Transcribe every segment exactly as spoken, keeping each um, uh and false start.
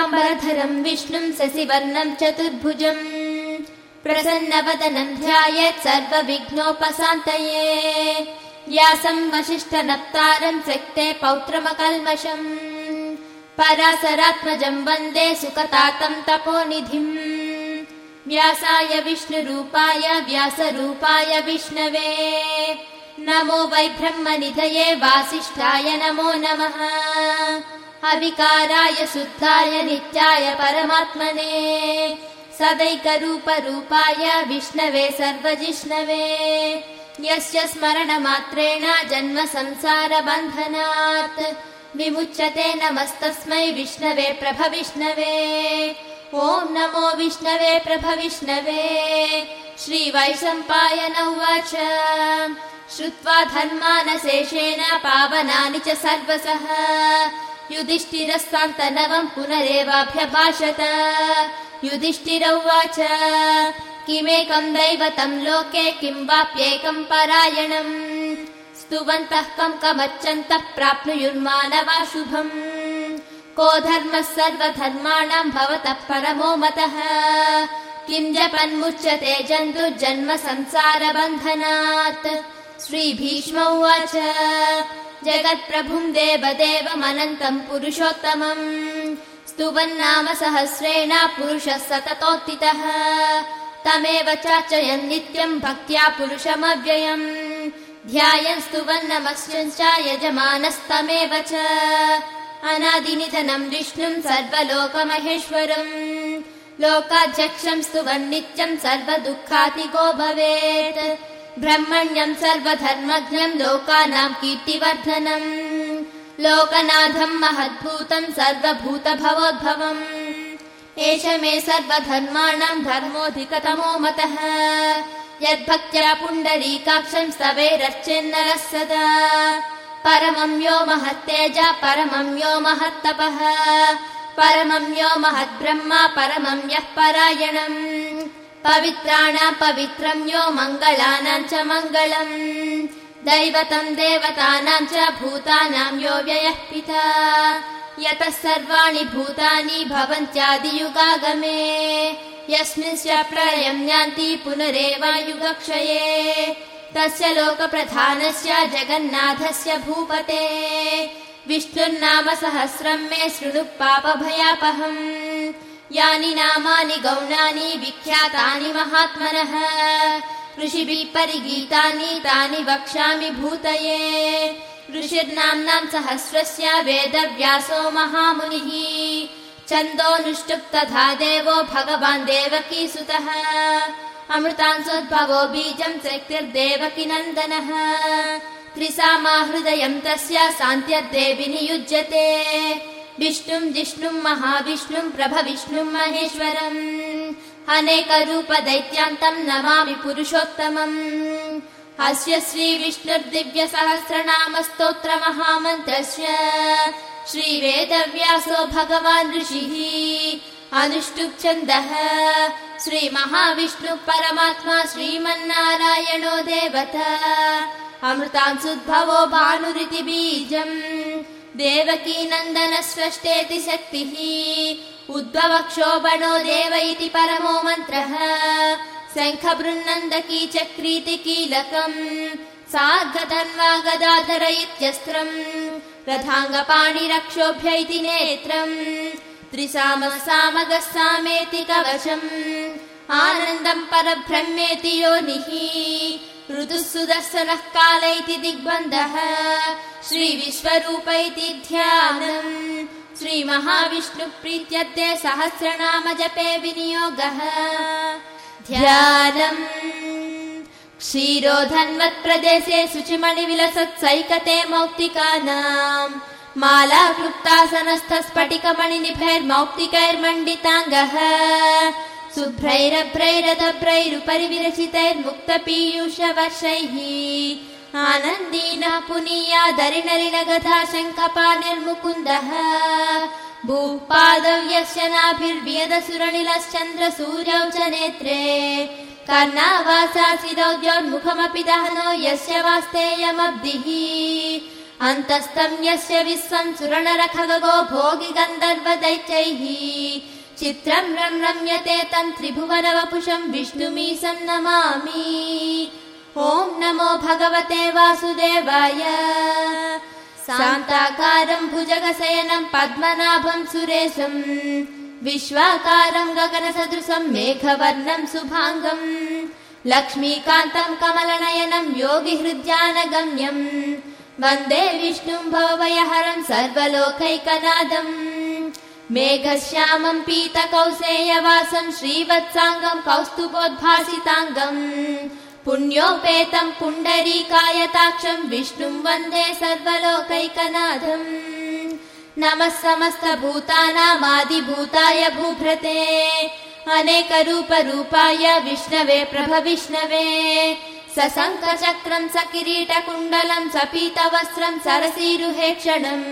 शुक्लाम्बरधरं विष्णुं शशिवर्णं चतुर्भुजम् प्रसन्नवदनं ध्यायेत् सर्वविघ्नोपशान्तये व्यासं वसिष्ठनप्तारं त्यक्ते पौत्रमकल्मषम् पराशरात्मजं वन्दे सुकतातं तपोनिधिम् व्यासाय विष्णुरूपाय व्यासरूपाय विष्णवे नमो वै ब्रह्मनिधये वासिष्ठाय नमो नमः अविकाराय शुद्धाय नित्याय परमात्मने सदैकरूपरूपाय विष्णवे सर्वजिष्णवे यस्य स्मरणमात्रेण जन्म संसारबन्धनात् विमुच्यते नमस्तस्मै विष्णवे प्रभविष्णवे ॐ नमो विष्णवे प्रभविष्णवे श्रीवैशम्पायन उवाच श्रुत्वा धर्मानशेषेण पावनानि च सर्वशः युधिष्ठिरस्सान्तनवं पुनरेवाभ्यभाषत युधिष्ठिर उवाच किमेकं दैवतं लोके किं वाप्येकं परायणम् स्तुवन्तः कं कमर्चन्तः प्राप्नुयुर्मानवा शुभम् को धर्मः सर्वधर्माणां भवतः परमो मतः किं जपन्मुच्यते जन्तुर्जन्म संसारबन्धनात् श्रीभीष्म उवाच जगत्प्रभुं देवदेवमनन्तं पुरुषोत्तमम् स्तुवन्नाम सहस्रेण पुरुषः सततोत्थितः तमेव चार्चयन् नित्यं भक्त्या पुरुषमव्ययम् ध्यायन् स्तुवन्नमस्यञ्च यजमानस्तमेव च अनादिनिधनं विष्णुं सर्वलोकमहेश्वरम् लोकाध्यक्षं स्तुवन् नित्यं सर्वदुःखातिको भवेत् ब्रह्मण्यं सर्वधर्मज्ञं लोकानां कीर्तिवर्धनम् लोकनाथं महद्भूतं सर्वभूतभवोद्भवम् एष मे सर्वधर्माणां धर्मोऽधिकतमो मतः यद्भक्त्या पुण्डरीकाक्षं स्तवेरर्चेन्नरः सदा परमं यो महत्तेजा परमं यो महत्तपः परमं यो महद्ब्रह्मा परमं यः परायणम् पवित्राणां पवित्रं यो मङ्गलानां च मङ्गलम् दैवतं देवतानां च भूतानां यो व्ययः पिता यतः सर्वाणि भूतानि भवन्त्यादियुगागमे यस्मिंश्च प्रलयं यान्ति पुनरेवायुगक्षये तस्य लोकप्रधानस्य जगन्नाथस्य भूपते विष्णुर्नाम सहस्रं मे शृणु पापभयापहम् यानि नामानि गौणानि विख्यातानि महात्मनः ऋषिभिः परिगीतानि तानि वक्ष्यामि भूतये ऋषिर्नाम्नां सहस्रस्य वेदव्यासो महामुनिः छन्दोऽनुष्टुप् तथा देवो भगवान् देवकीसुतः अमृतांसोद्भवो बीजं शक्तिर्देवकी नन्दनः त्रिसामा हृदयं तस्य शान्त्यर्देवि नियुज्यते विष्णुं जिष्णुं महाविष्णुं प्रभविष्णुं महेश्वरम् अनेकरूपदैत्यान्तं नमामि पुरुषोत्तमम् अस्य श्रीविष्णुर्दिव्यसहस्रनामस्तोत्रमहामन्त्रस्य श्रीवेदव्यासो भगवान् ऋषिः अनुष्टुप् छन्दः श्रीमहाविष्णुः परमात्मा श्रीमन्नारायणो देवता अमृतांसुद्भवो भानुरिति बीजम् देवकी नन्दन स्रष्टेति शक्तिः उद्भवक्षोभणो देव इति परमो मन्त्रः शङ्खबृन्नन्दकी चक्रीति कीलकम् सार्धधन्वा गदाधर इत्यस्त्रम् रथाङ्गपाणिरक्षोभ्य इति नेत्रम् त्रिसामः सामगः सामेति कवचम् आनन्दम् परब्रह्मेति योनिः ऋतुः सुदर्शनः काल इति दिग्बन्धः श्रीविश्वरूप इति ध्यानम् श्रीमहाविष्णुप्रीत्यर्थे सहस्रनाम जपे विनियोगः ध्यानम् क्षीरोधन्वत्प्रदेशे शुचिमणिविलसत्सैकते मौक्तिकानाम् माला क्लुप्तासनस्थस्फटिकमणिनिभैर्मौक्तिकैर्मण्डिताङ्गः शुभ्रैरभ्रैरदभ्रैरुपरि विरचितैर्मुक्तपीयूषवर्षैः आनन्दीनः पुनीयादरिणरिणगधा शङ्खपाणिर्मुकुन्दः भूपादव्यस्य नाभिर्व्यदसुरनिलश्चन्द्रसूर्यौ च नेत्रे कर्णावासासिदौद्योन्मुखमपि दहनो यस्य वास्तेयमब्धिः अन्तस्तं यस्य विश्वं सुरनरखगो भोगि गन्धर्वदैत्यैः चित्रं रं रम्यते तं त्रिभुवनवपुषं विष्णुमीशं नमामि। ॐ नमो भगवते वासुदेवाय। शान्ताकारं भुजगशयनं पद्मनाभं सुरेशं विश्वाकारं गगनसदृशं मेघवर्णं शुभाङ्गं लक्ष्मीकान्तं कमलनयनं योगिहृद्यानगम्यं वन्दे विष्णुं भवभयहरं सर्वलोकैकनाथं मेघश्यामं पीतकौसेयवासं श्रीवत्साङ्गं कौस्तुभोद्भासिताङ्गं पुण्योपेतं पुण्डरीकायताक्षं विष्णुं वन्दे सर्वलोकैकनाथम्। नमः समस्तभूतानामादिभूताय भूभृते अनेकरूपरूपाय विष्णवे प्रभविष्णवे सशङ्खचक्रं सकिरीटकुण्डलं सपीतवस्त्रं सरसीरुहेक्षणम्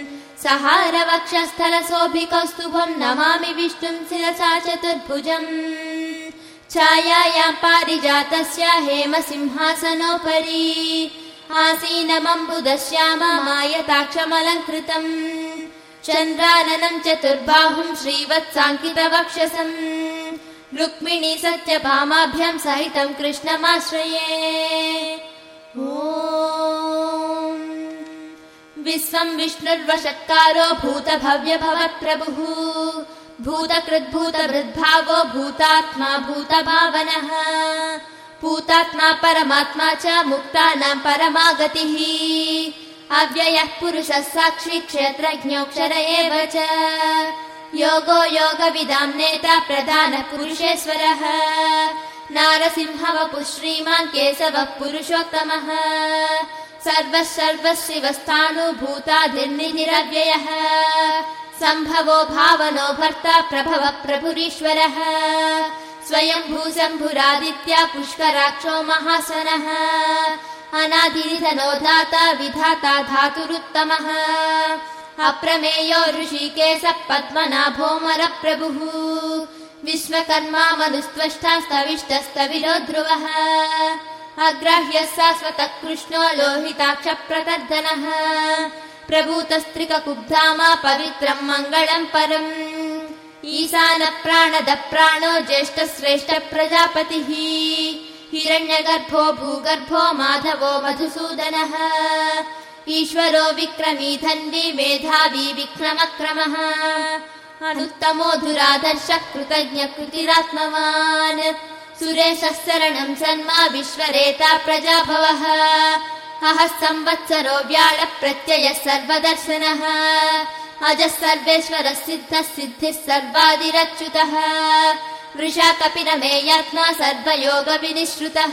सहारवक्षस्थलशोभिकौस्तुभं नमामि विष्णुं शिरसा चतुर्भुजम्। छायायां पारिजातस्य हेमसिंहासनोपरि आसीनमम्बुदश्याममायताक्षमलङ्कृतम् चन्द्राननं चतुर्बाहुं श्रीवत्साङ्कितवक्षसं रुक्मिणी सत्यभामाभ्यां सहितं कृष्णमाश्रये। ॐ विश्वं विष्णुर्वषट्कारो भूतभव्यभवत्प्रभुः भूतकृद्भूतभृद्भावो भूतात्मा भूतभावनः भूतात्मा परमात्मा च मुक्तानां परमागतिः अव्ययः पुरुषः साक्षी क्षेत्रज्ञोऽक्षर एव च योगो योगविदां नेता प्रधानः पुरुषेश्वरः नारसिंहवपुः श्रीमान् केशवः पुरुषोत्तमः सर्वः सर्वशिवस्थाणुभूताधिर्निधिरव्ययः सम्भवो भावनो भर्ता प्रभवः प्रभुरीश्वरः स्वयंभूशम्भुरादित्या पुष्कराक्षो महासनः अनादिनिधनो दाता विधाता धातुरुत्तमः अप्रमेयो ऋषिकेशः पद्मनाभोऽमरप्रभुः विश्वकर्मा मनुस्त्वष्टा स्तविष्टस्तविरो ध्रुवः अग्राह्यः शाश्वतः कृष्णो लोहिताक्षप्रतर्दनः प्रभूतस्त्रिककुब्धामा पवित्रं मङ्गलं परम् ईशानप्राणदप्राणो ज्येष्ठश्रेष्ठ प्रजापतिः हिरण्यगर्भो भूगर्भो माधवो मधुसूदनः ईश्वरो विक्रमी धन्वी मेधावी विक्रमक्रमः अनुत्तमो धुराधर्षः कृतज्ञ कृतिरात्मवान् सुरेशः शरणं सन्मा विश्वरेता प्रजाभवः अहः संवत्सरो व्याळ प्रत्ययः सर्वदर्शनः अजः सर्वेश्वरः सिद्धः सिद्धिः सर्वादिरच्युतः वृषा कपिरमेयात्मा सर्वयोगविनिश्रुतः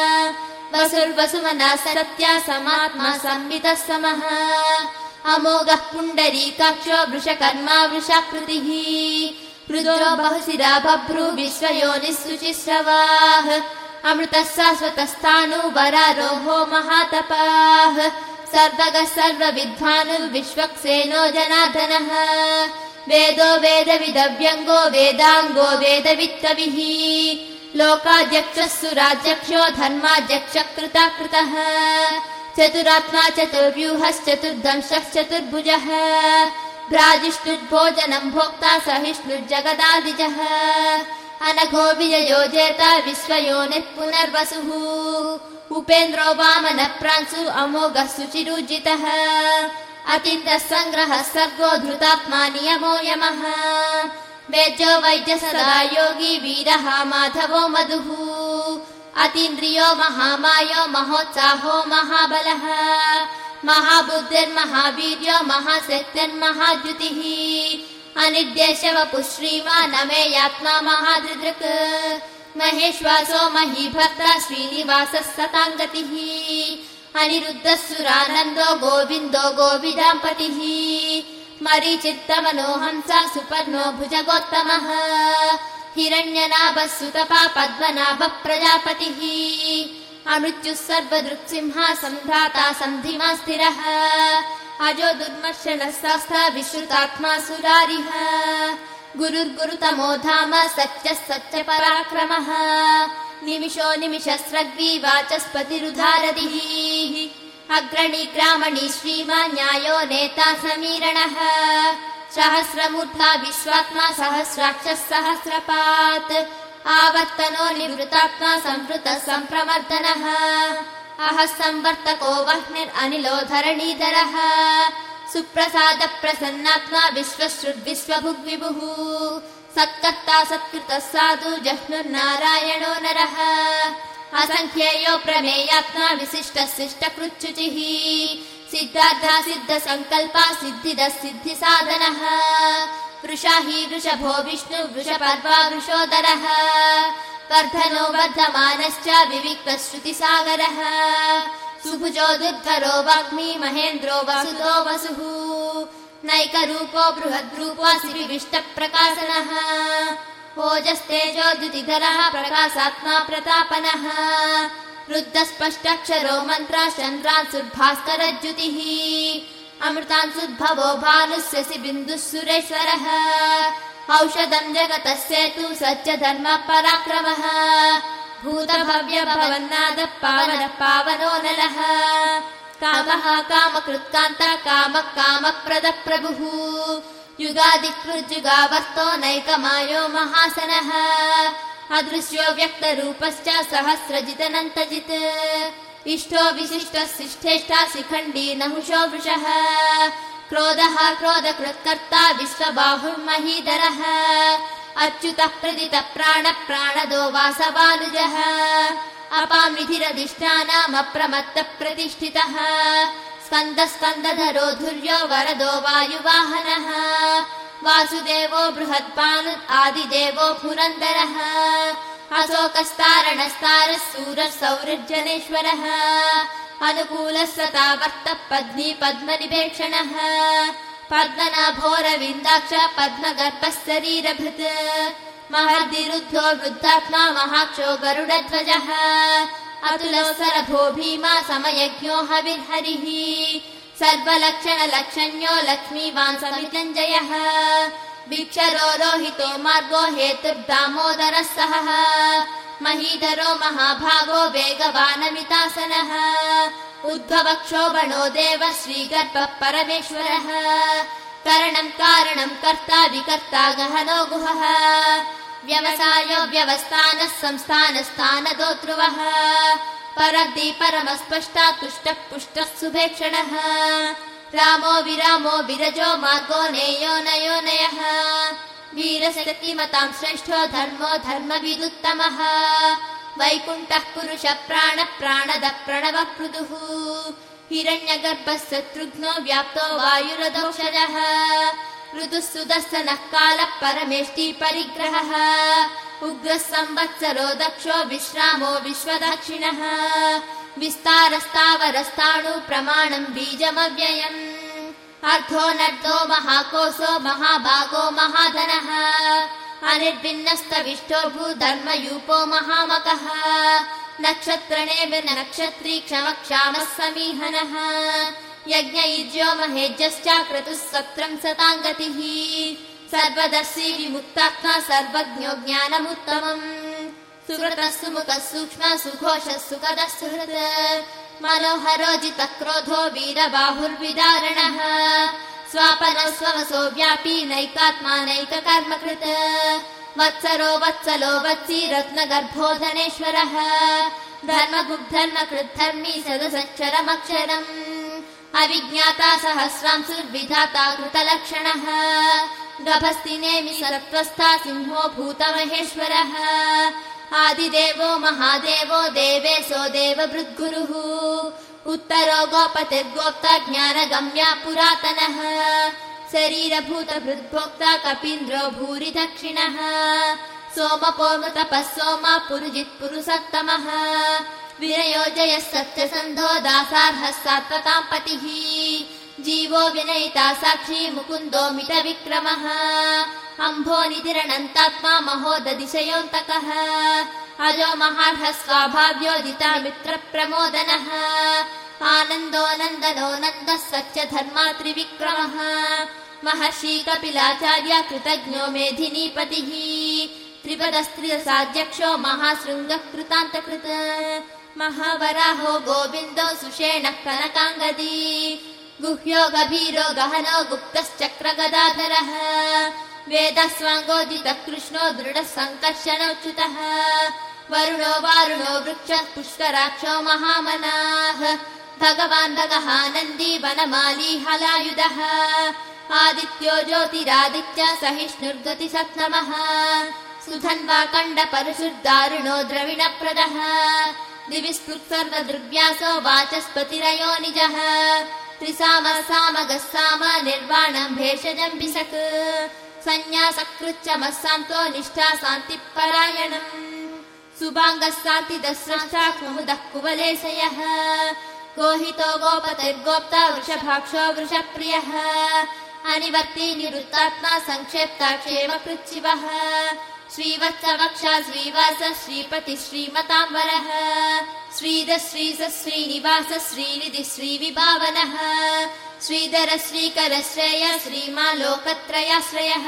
वसुर्वसुमना सत्या समात्मा संवितः समः अमोघः पुण्डरीकाक्षो वृषकर्मा वृषाकृतिः रुद्रो बहुशिरा बभ्रू विश्वयोनिः शुचिश्रवाः अमृतः शाश्वतस्थाणुवरारोहो महातपाः सर्वगः सर्वविद्वानुर्विश्वक्सेनो जनार्दनः वेदो वेदविदव्यङ्गो वेदाङ्गो वेदवित्तविः लोकाध्यक्षः सुराध्यक्षो धर्माध्यक्षः कृताकृतः चतुरात्मा चतुर्व्यूहश्चतुर्दंशः चतुर्भुजः भ्राजिष्णुर्भोजनं भोक्ता सहिष्णुर्जगदादिजः अनघो विजयो जेता विश्वयोनिः पुनर्वसुः उपेन्द्रो वामनप्रांशु अमोघः शुचिरुजितः अतीन्द्रः सङ्ग्रहः सर्गो धृतात्मा नियमो यमः वेद्यो वैद्य सदा योगी वीरः माधवो मधुः अतीन्द्रियो महामायो महोत्साहो महाबलः महाबुद्धिर्महावीर्यो महाशक्तिर्महाद्युतिः अनिर्देशवपुः श्रीमान् अमेयात्मा महादृदृक् महेश्वासो महीभर्ता श्रीनिवासः सताङ्गतिः अनिरुद्धः सुरानन्दो गोविन्दो गोविदाम्पतिः मरीचित्तमनोहंसा सुपर्णो भुजगोत्तमः हिरण्यनाभः सुतपा पद्मनाभः प्रजापतिः अमृत्युः सर्वदृक्सिंहा सन्धाता सन्धिमा स्थिरः अजो दुर्मर्शनः शास्ता विश्रुतात्मा सुरारिः गुरुर्गुरुतमो धाम सत्यः सत्यपराक्रमः निमिषो निमिषस्रग्वी वाचस्पतिरुधारदिः अग्रणी ग्रामणी श्रीमान् न्यायो नेता समीरणः सहस्रमूर्धा विश्वात्मा सहस्राक्षः सहस्रपात् आवर्तनो निवृतात्मा संवृतः सम्प्रवर्तनः अहः संवर्तको वह्निरनिलो धरणीधरः सुप्रसाद प्रसन्नात्मा विश्वश्रुद्विश्वभुग्विभुः सत्कर्ता सत्कृतः साधु जह्नुर्नारायणो नरः असङ्ख्येयो प्रमेयात्मा विशिष्टः शिष्टकृच्छुचिः सिद्धार्था सिद्धसङ्कल्पा सिद्धिदः सिद्धिसाधनः वृषा हि वृषभो विष्णु वृषपर्वा वृषोदरः वर्धनो वर्धमानश्च विविक्तः श्रुतिसागरः सुभुजो दुर्धरो वाग्मी महेन्द्रो वसुतो वसुः नैकरूपो बृहद्रूपो विविष्टप्रकाशनः ओजस्तेजो द्युतिधरः प्रकाशात्मा प्रतापनः रुद्धस्पष्टाक्षरो मन्त्रः चन्द्रांशुर्भास्करज्युतिः अमृतांशुद्भवो भानुस्यसि बिन्दुः सुरेश्वरः औषधम् जगतः सेतु सच्च धर्म पराक्रमः भूतभव्य भवन्नादः पावनः पावनो नलः कामः कामकृत्कान्ता कामः कामप्रदः प्रभुः युगादिकृज्जुगावर्तो नैकमायो महासनः अदृश्यो व्यक्तरूपश्च सहस्रजितनन्तजित् इष्टो विशिष्टः शिष्ठेष्टा शिखण्डी नहुषो वृषः क्रोधः क्रोधकृत्कर्ता विश्वबाहुर्महीधरः अच्युतः प्रदितः प्राणः प्राणदो वासवानुजः अपामिधिरधिष्ठानमप्रमत्तः प्रतिष्ठितः स्कन्दः स्कन्दधरो धुर्यो वरदो वायुवाहनः वासुदेवो बृहत्पानु आदिदेवो पुरन्दरः अशोकस्तारणस्तारः सूरः सौरजनेश्वरः अनुकूलः सतावर्तः पद्मी पद्मनिभेक्षणः पद्मनाभोरविन्दाक्ष पद्मगर्भः शरीरभृत् महर्दिरुद्धो वृद्धात्मा महाक्षो गरुडध्वजः अतुलवसरभो भीमा समयज्ञो हविर्हरिः सर्वलक्षणलक्षण्यो लक्ष्मीवान् समितञ्जयः वीक्षरो रोहितो मार्गो हेतुर्दामोदरः सहः महीधरो महाभागो वेगवानमितासनः उद्भवक्षोभणो देव श्रीगर्भः परमेश्वरः करणम् कारणम् कर्ता विकर्ता गहनो गुहः व्यवसायो व्यवस्थानः संस्थानस्थानदोतृवः परद्दी परमस्पष्टा तुष्टः पुष्टः सुभेक्षणः रामो विरामो विरजो मार्गो नेयो नयो नयः वीरशक्तिमताम् श्रेष्ठो धर्मो धर्मविदुत्तमः वैकुण्ठः पुरुषः प्राणः प्राणदः प्रणवः पृथुः हिरण्यगर्भः शत्रुघ्नो व्याप्तो वायुरदौषधः ऋतुः सुदर्शनः कालः परमेष्टि परिग्रहः उग्रः संवत्सरो दक्षो विश्रामो विश्वदक्षिणः विस्तारस्तावरस्ताणु प्रमाणम् बीजमव्ययम् अर्धो नर्धो महाकोशो महाभागो महाधनः अनिर्भिन्नस्तविष्टो भूधर्मयूपो महामकः नक्षत्रणेव नक्षत्री क्षमक्षामः समीहनः यज्ञयुज्यो महेज्यश्च क्रतुः सत्रम् सताङ्गतिः सर्वदर्शी विमुक्तात्मा सर्वज्ञो ज्ञानमुत्तमम् सुकृतः सुमुखः सूक्ष्मः सुघोषः सुखदः सुहृत् मनोहरोजितः क्रोधो वीरबाहुर्विदारणः स्वापनः स्ववसो व्यापी नैकात्मा नैककर्मकृत् वत्सरो वत्सलो वत्सी रत्नगर्भो धनेश्वरः धर्मगुग्धर्मकृद्धर्मी सदसक्षरमक्षरम् अविज्ञाता सहस्रांशुर्विधाता कृतलक्षणः गभस्तिनेमि सत्त्वस्था सिंहो भूतमहेश्वरः आदिदेवो महादेवो देवेशो देवभृद्गुरुः उत्तरो गोपतिर्गोप्ता ज्ञानगम्या पुरातनः शरीरभूतभृद्भोक्ता कपीन्द्रो भूरि दक्षिणः सोमपोमृतपः सोमा पुरुजित् पुरुषोत्तमः विनयोजयः सत्यसन्धो दासार्हः सात्वताम् पतिः जीवो विनयिता साक्षी मुकुन्दो मितविक्रमः अम्भोनिधिरनन्तात्मा महोदधिशयोऽन्तकः अजो महार्हः स्वाभाव्योदिता मित्रप्रमोदनः आनन्दो नन्दनो नन्दः सत्यधर्मा त्रिविक्रमः महर्षि कपिलाचार्य कृतज्ञो मेधिनीपतिः त्रिपदस्त्रिदशाध्यक्षो महाशृङ्गः कृतान्तकृत् महावराहो गोविन्दो सुषेणः कनकाङ्गदी गुह्यो गभीरो गहनो गुप्तश्चक्रगदाधरः वेदस्वाङ्गोदितः कृष्णो दृढः सङ्कर्षणोच्युतः वरुणो वारुणो वृक्षः पुष्कराक्षो महामनाः भगवान् भगहानन्दी वनमाली हलायुधः आदित्यो ज्योतिरादित्य सहिष्णुर्गतिसत्नमः सुधन्वा कण्डपरशुर्दारुणो द्रविणप्रदः दिवि स्फुत्सर्वदृग्व्यासो वाचस्पतिरयो निजः त्रिसामः सामगः साम निर्वाणम् भेषजम् विसक् संन्यासकृच्चमः सान्तो निष्ठा शान्तिपरायणम् सुभाङ्गः शान्तिदस्रष्टा कुमुदः कुवलेशयः गोहितो गोपतिर्गोप्ता वृषभाक्षो वृषप्रियः अनिवर्ती निवृत्तात्मा संक्षेप्ताक्षेम कृच्छिवः श्रीवत्सवक्षा श्रीवास श्रीपति श्रीमताम्बरः श्रीधर श्रीस श्रीनिवास श्रीनिधि श्रीविभावनः श्रीधर श्रीकर श्रेय श्रीमालोकत्रयाश्रयः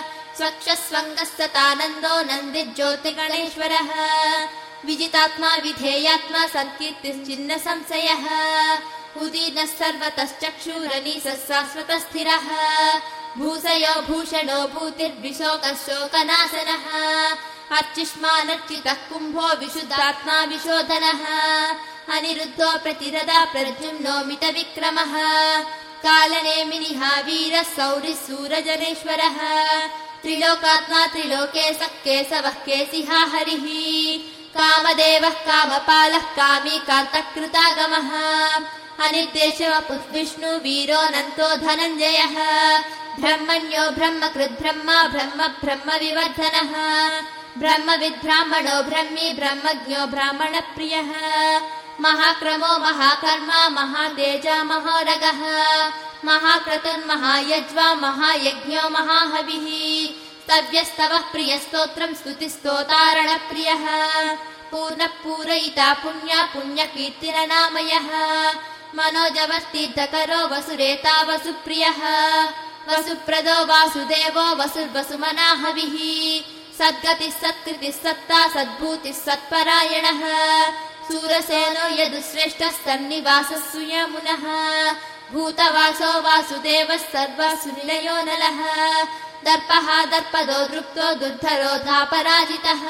स्वक्षस्वङ्गस्ततानन्दो नन्दिज्योतिगणेश्वरः विजितात्मा विधेयात्मा सत्कीर्तिश्चिन्न संशयः उदीर्णः सर्वतश्चक्षुरनीशः शाश्वतस्थिरः भूषयो भूषणो भूतिर्विशोकः शोकनाशनः अर्चिष्मानर्चितः कुम्भो विशुद्धात्मा विशोधनः अनिरुद्धो प्रतिरदा प्रद्युम्नो मितविक्रमः कालनेमिनिः वीरः सौरिः सूरजनेश्वरः त्रिलोकात्मा त्रिलोकेशः केशवः केशिहा हरिः कामदेवः कामपालः कामी कान्तकृतागमः अनिर्देशवपुः विष्णु वीरोऽनन्तो धनञ्जयः ब्रह्मण्यो ब्रह्मकृद्ब्रह्मा ब्रह्म ब्रह्म विवर्धनः ब्रह्मविद्ब्राह्मणो ब्रह्मी ब्रह्मज्ञो ब्राह्मणप्रियः महाक्रमो महाकर्मा महातेजा महारगः महाक्रतुर्महायज्वा महायज्ञो महाहविः स्तव्यस्तवः प्रियस्तोत्रम् स्तुतिस्तोतारणप्रियः पूर्णः पूरयिता पुण्या पुण्यकीर्तिरनामयः मनोजवर्तीर्थकरो वसुरेता वसुप्रियः वसुप्रदो वासुदेवो वसुर्वसुमनाहविः सद्गतिः सत्कृतिः सत्ता सद्भूतिः सत्परायणः सूरसेनो यदुश्रेष्ठः सन्निवासः सुयमुनः भूतवासो वासुदेवः सर्वसुनिलयो नलः दर्पः दर्पदो दृप्तो दुर्धरो धापराजितः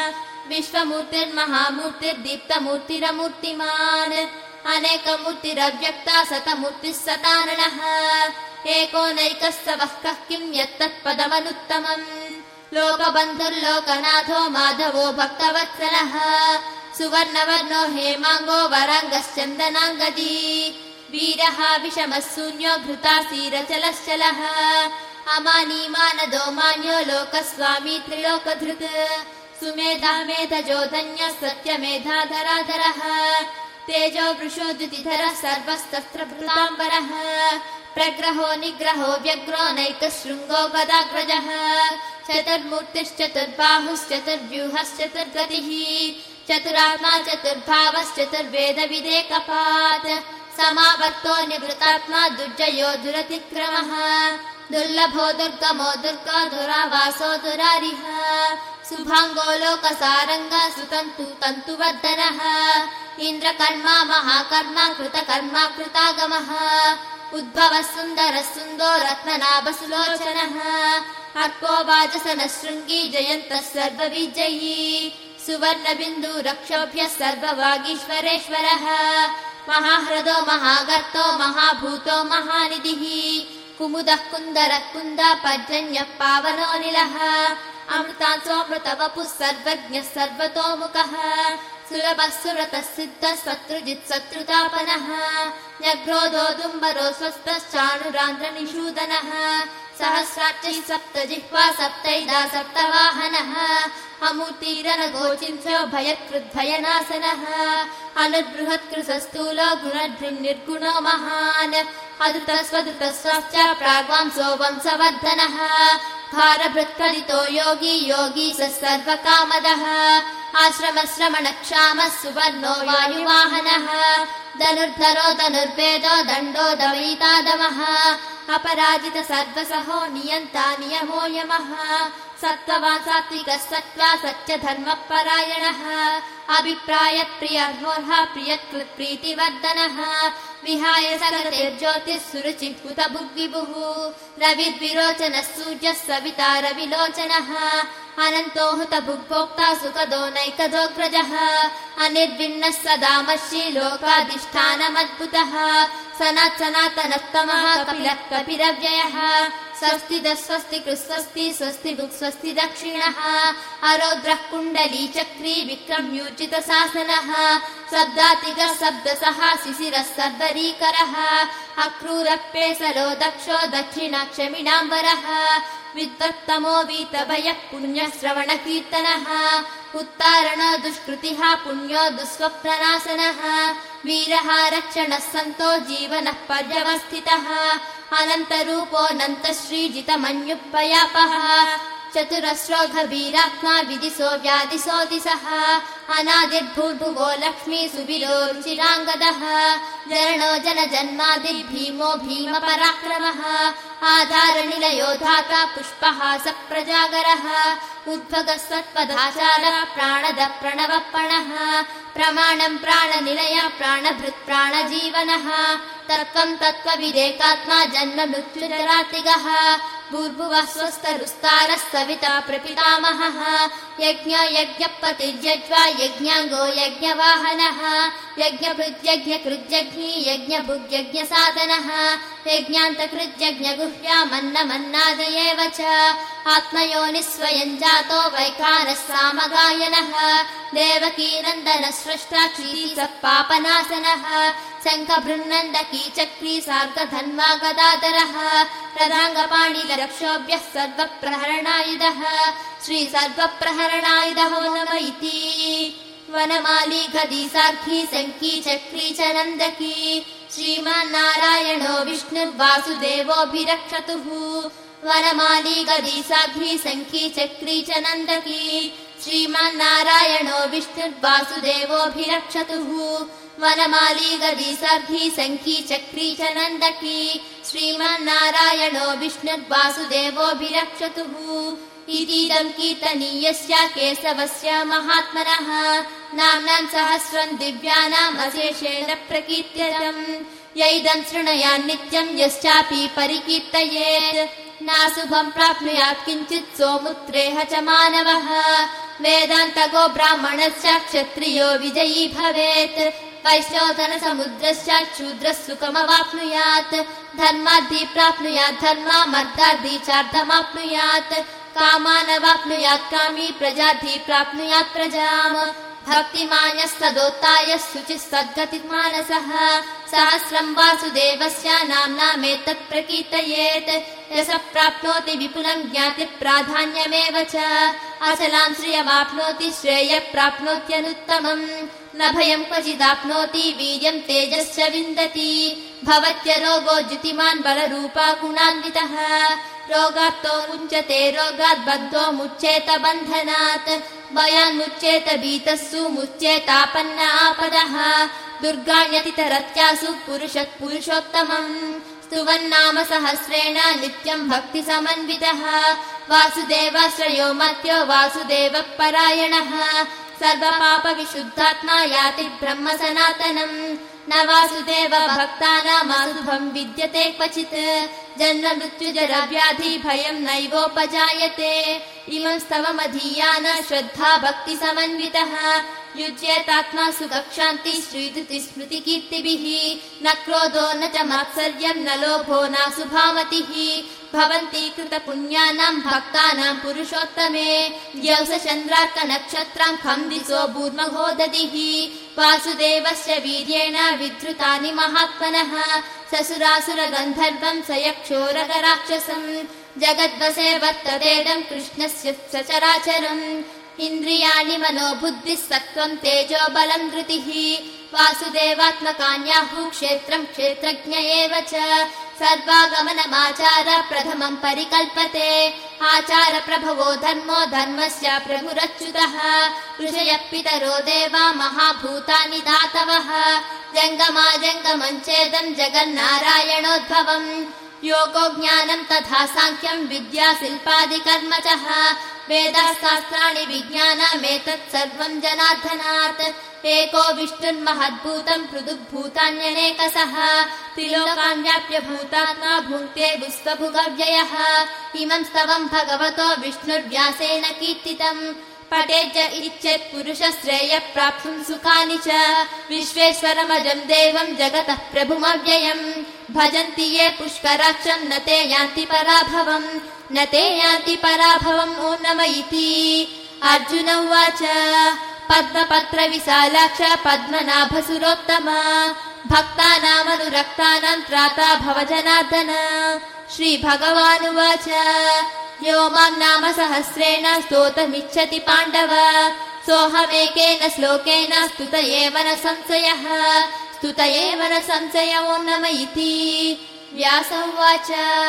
विश्वमूर्तिर्महामूर्तिर्दीप्तमूर्तिरमूर्तिमान् अनेकमूर्तिरव्यक्ता शतमूर्तिः शताननः एको नैकः स वः कः किम् यत्तत्पदमनुत्तमम् लोकबन्धुर्लोकनाथो माधवो भक्तवत्सलः सुवर्णवर्णो हेमाङ्गो वराङ्गश्चन्दनाङ्गदी वीरः विषमः शून्यो घृतासीरचलश्चलः अमानीमानदो मान्यो लोकस्वामी त्रिलोकधृत् सुमेधा मेधजो धन्यः सत्यमेधाधराधरः तेजो वृषो द्युतिधरः सर्वस्तत्र भृताम्बरः प्रग्रहो निग्रहो व्यग्रो नैकः शृङ्गो गदाग्रजः चतुर्मूर्तिश्चतुर्बाहुश्चतुर्व्यूहश्चतुर्गतिः चतुरात्मा चतुर्भावश्चतुर्वेदविदेकपात् समावर्तो निवृतात्मा दुर्जयो दुरतिक्रमः दुर्लभो दुर्गमो दुर्गा दुरावासो दुरारिः शुभाङ्गो लोकसारङ्ग सुतन्तु तन्तुवर्धनः इन्द्रकर्मा महाकर्मा कृतकर्मा कृतागमः उद्भवः सुन्दरः सुन्दो रत्ननाभसुलोचनः अर्को वाजसनः शृङ्गी जयन्तः सर्वविजयी सुवर्णबिन्दु रक्षोभ्यः सर्ववागीश्वरेश्वरः महाह्रदो महागर्तो महाभूतो महानिधिः कुमुदः कुन्दरः कुन्दा पर्जन्यः पावनोऽनिलः अमृतांसोऽमृतवपुः सर्वज्ञः सर्वतोमुखः सुलभः सुव्रतः सिद्धः शत्रुजित् शत्रुतापनः न्यग्रोधो दुम्बरो स्वस्थश्चाणुरान्ध्रनिषूदनः सहस्राक्षः सप्तजिह्वा सप्तैदा सप्तवाहनः अमूर्तिरनघोचिन्त्यो भयकृद्भयनाशनः अनुर्बृहत्कृशस्थूलो गुणधृन्निर्गुणो महान् अधृतस्वधृतस्वाश्च प्राग्वांसो वंशवर्धनः भारभृत्कलितो योगी योगी स सर्वकामदः आश्रमश्रमणक्षामः सुवर्णो वायुवाहनः धनुर्धरो धनुर्वेदो दण्डो दमयितादमः अपराजित सर्वसहो नियन्ता नियमो यमः सत्त्ववान् सात्विकः सत्त्वा सच्च धर्मपरायणः अभिप्राय प्रियर्होर्ह प्रियकृत् प्रीतिवर्धनः विहाय सकलैर्ज्योतिः सुरुचिः उत भुग्विभुः रविद्विरोचनः सूर्यः सविता रविलोचनः अनन्तो हुत भुग्भोक्ता सुखदो नैकदोऽग्रजः अनिर्भिन्नः सदामर्षि लोकाधिष्ठानमद्भुतः सनात् सनातनोत्तमः कपिलः कपिरव्ययः स्वस्ति स्वस्ति कृस्वस्ति स्वस्ति भुक् स्वस्ति दक्षिणः अरौद्रः कुण्डली चक्री विक्रम्यूर्जित शासनः शब्दातिगः शब्दसः शिशिरः सर्वरीकरः अक्रूरप्येसरो दक्षो दक्षिणाक्षमिणाम्बरः विद्वत्तमो वीतभयः पुण्यः श्रवणकीर्तनः उत्तारणो दुष्कृतिः पुण्यो दुःस्वप्ननाशनः वीरः रक्षणः सन्तो जीवनः पर्यवस्थितः अनन्तरूपोऽनन्तश्रीजितमन्युपयापः चतुरस्रोघवीरात्मा विदिशो व्यादिशो दिशः अनादिर्भूर्भुवो लक्ष्मी सुविरो रुचिराङ्गदः जरणो जनजन्मादिर्भीमो भीमपराक्रमः आधारनिलयो धाता पुष्पहास प्रजागरः उद्भगः सत्पदाचारः प्राणदः प्रणवपणः प्रमाणम् प्राणनिलय प्राणभृत् प्राणजीवनः तत्त्वम् तत्त्वविदेकात्मा जन्म मृत्युजरातिगः भूर्भुवः स्वस्तरुस्तारः सविता प्रपितामहः यज्ञो यज्ञपतिर्यज्वा यज्ञाङ्गो यज्ञवाहनः यज्ञभृद्यज्ञकृज्यज्ञी यज्ञभुग्यज्ञसाधनः यज्ञान्तकृज्यज्ञगुह्यामन्नमन्नादयेव च आत्मयोनिः स्वयम् जातो वैखानः सामगायनः देवकीनन्दनः स्रष्टा क्षीरः पापनाशनः शङ्खबृन्नन्दकी चक्री सार्गधन्वा गदाधरः रदाङ्गपाणिलरक्षोभ्यः सर्वप्रहरणायुधः श्रीसर्वप्रहरणायुधो नम इति वनमाली गदी सार्खी शङ्खी चक्री च नन्दकी श्रीमान्नारायणो विष्णुर्वासुदेवोऽभिरक्षतुः वनमाली गदी सार्खी शङ्खी चक्री च नन्दकी श्रीमान्नारायणो विष्णुर्वासुदेवोऽभिरक्षतुः वनमाली गदी सार्खी शङ्खी चक्री च नन्दकी श्रीमान्नारायणो विष्णुर्वासुदेवोऽभिरक्षतुः इतीदम् कीर्तनीयस्य केशवस्य महात्मनः नाम्नाम् सहस्रम् दिव्यानाम् अशेषेण प्रकीर्त्यतम् यैदम् शृणुयान् नित्यम् यश्चापि परिकीर्तयेत् नाशुभम् प्राप्नुयात् किञ्चित् सोमुत्रेह च मानवः वेदान्तगो ब्राह्मणश्च क्षत्रियो विजयी भवेत् वैश्योधनसमुद्रश्च शूद्रः सुखमवाप्नुयात् धर्माद्धि प्राप्नुयात् धर्मामर्धाद्धि चार्धमाप्नुयात् कामानवाप्नुयात् कामी प्रजाद्धि प्राप्नुयात् प्रजाम् भक्तिमान्यस्तदोत्ताय शुचिः सद्गतिमानसः सहस्रम् वासुदेवस्य नाम्नामेतत् प्रकीर्तयेत् यशः प्राप्नोति विपुलम् ज्ञातिप्राधान्यमेव च अचलाम् श्रियमाप्नोति श्रेयः प्राप्नोत्यनुत्तमम् न भयम् क्वचिदाप्नोति वीर्यम् तेजश्च विन्दति भवत्यरोगो द्युतिमान् बलरूपा गुणान्वितः रोगात्तो मुच्यते रोगात् बद्धो मुच्येत बन्धनात् भयान्मुच्येत भीतस्सु मुच्येतापन्न आपदः दुर्गाण्यतितरत्यासु पुरुषः पुरुषोत्तमम् स्तुवन्नाम सहस्रेण नित्यम् भक्तिसमन्वितः वासुदेवाश्रयो मर्त्यो वासुदेवः परायणः सर्वपापविशुद्धात्मा याति ब्रह्म सनातनम् न वासुदेव भक्तानामाशुभम् विद्यते क्वचित् जन्म मृत्युजराव्याधि भयम् नैवोपजायते इमम् स्तवमधीयान श्रद्धा भक्तिसमन्वितः युज्येतात्मा सुखक्षान्ति श्रीधृति स्मृतिकीर्तिभिः न क्रोधो न च मात्सर्यम् न लोभो नाशुभामतिः भवन्ति कृतपुण्यानाम् भक्तानाम् पुरुषोत्तमे द्यौसचन्द्रार्कनक्षत्राम् खम् दिशो भूर्महो दधिः वासुदेवस्य वीर्येण विधृतानि महात्मनः ससुरासुरगन्धर्वम् स यक्षोरगराक्षसम् जगद्वसे वर्ततेदम् कृष्णस्य सचराचरम् इन्द्रियाणि मनो बुद्धिः सत्त्वम् तेजो बलम् धृतिः वासुदेवात्मकान्याहुः क्षेत्रम् क्षेत्रज्ञ एव च सर्वागमनमाचार प्रथमम् परिकल्पते आचार प्रभवो धर्मो धर्मस्य प्रभुरच्युतः ऋषयः पितरो देवा महाभूतानि धातवः जङ्गमा जङ्गमम् चेदम् जगन्नारायणोद्भवम् योगो ज्ञानं तथा साङ्ख्यं विद्या शिल्पादिकर्म च वेदाः शास्त्राणि विज्ञानमेतत् सर्वं जनार्दनात् एको विष्णुर्महद्भूतं पृथग्भूतान्यनेकशः त्रिलोकान् व्याप्य भूतात्मा भुङ्क्ते विश्वभुगव्ययः इमं स्तवं भगवतो विष्णुर्व्यासेन कीर्तितम् पठेज्ज इच्छेत् पुरुषश्रेयः प्राप्तुं सुखानि च विश्वेश्वरमजं देवं जगतः प्रभुमव्ययम् भजन्ति ये पुष्कराक्षं न ते यान्ति पराभवम् न ते यान्ति पराभवम् ओ नम इति अर्जुन उवाच पद्मपत्र विशालाक्ष पद्मनाभसुरोत्तम भक्तानामनुरक्तानां त्राता भव जनार्दन श्रीभगवानुवाच यो मां नाम सहस्रेण स्तोतुमिच्छति पाण्डव सोऽहमेकेन श्लोकेन स्तुत एव न संशयः स्तुत एव न संशयो नम इति व्यास उवाच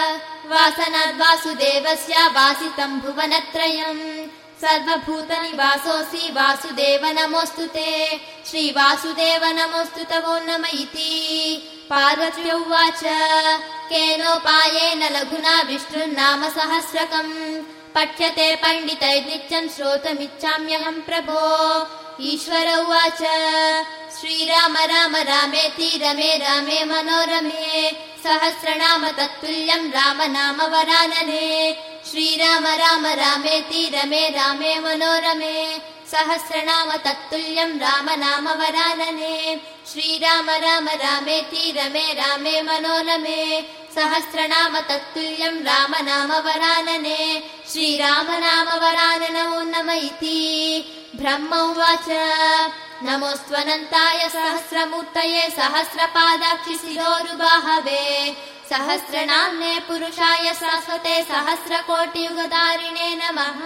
वासनाद्वासुदेवस्य वासितं भुवनत्रयम् सर्वभूतनिवासोऽसि वासुदेव नमोऽस्तु ते श्रीवासुदेव नमोऽस्तु तवो नम इति पार्वती उवाच केनोपायेन लघुना विष्णुर्नाम सहस्रकम् पठ्यते पण्डितैर्नित्यं श्रोतुमिच्छाम्यहं प्रभो ईश्वर उवाच श्रीराम राम रामेति रमे रामे मनोरमे सहस्रनाम तत्तुल्यं राम नाम वरानने श्रीराम राम रामेति रमे रामे मनोरमे सहस्रनाम तत्तुल्यं राम नाम वरानने श्रीराम राम रामेति रमे रामे मनोरमे सहस्रनाम तत्तुल्यं राम नाम वरानने श्रीराम नाम वराननो नम इति ब्रह्म उवाच नमोऽस्त्वनन्ताय सहस्रमूर्तये सहस्रपादाक्षि शिरोरुबाहवे सहस्रनाम्ने पुरुषाय शाश्वते सहस्रकोटियुगधारिणे नमः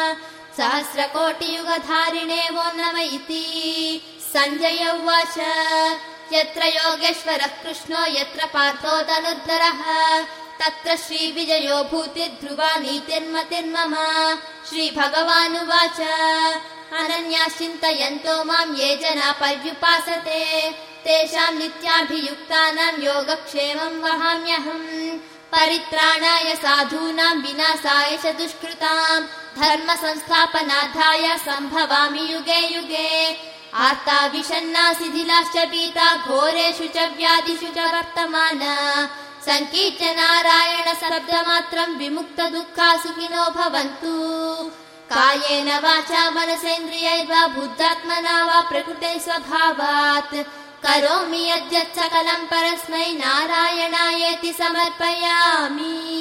सहस्रकोटियुगधारिणे वो नम इति सञ्जय उवाच यत्र योगेश्वरः कृष्णो यत्र पार्थो धनुर्धरः तत्र श्रीविजयो भूतिर्ध्रुवा नीतिर्मतिर्मम श्रीभगवानुवाच अनन्याश्चिन्तयन्तो मां ये जना पर्युपासते तेषां नित्याभियुक्तानां योगक्षेमं वहाम्यहम् परित्राणाय साधूनां विनाशाय च दुष्कृतां धर्म संस्थापनार्थाय सम्भवामि युगे युगे आर्ता विषन्ना शिथिलाश्च पीता घोरेषु च व्याधिषु च वर्तमान सङ्कीर्त्य नारायण शब्दमात्रं विमुक्त दुःखा सुखिनो भवन्तु कायेन वाचा मनसेन्द्रियैर्वा बुद्धात्मना वा प्रकृते स्वभावात् करोमि यद्यत् सकलं परस्मै नारायणायेति समर्पयामि।